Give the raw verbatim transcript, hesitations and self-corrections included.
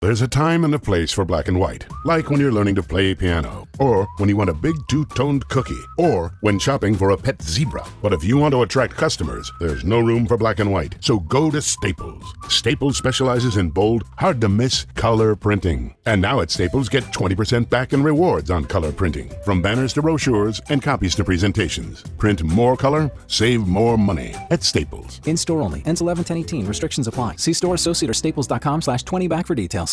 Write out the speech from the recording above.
There's a time and a place for black and white, like when you're learning to play piano, or when you want a big two-toned cookie, or when shopping for a pet zebra. But if you want to attract customers, there's no room for black and white. So go to Staples. Staples specializes in bold, hard-to-miss color printing. And now at Staples, get twenty percent back in rewards on color printing, from banners to brochures and copies to presentations. Print more color, save more money at Staples. In-store only. Ends eleven ten eighteen. Restrictions apply. See store associate or staples dot com slash twenty back for details.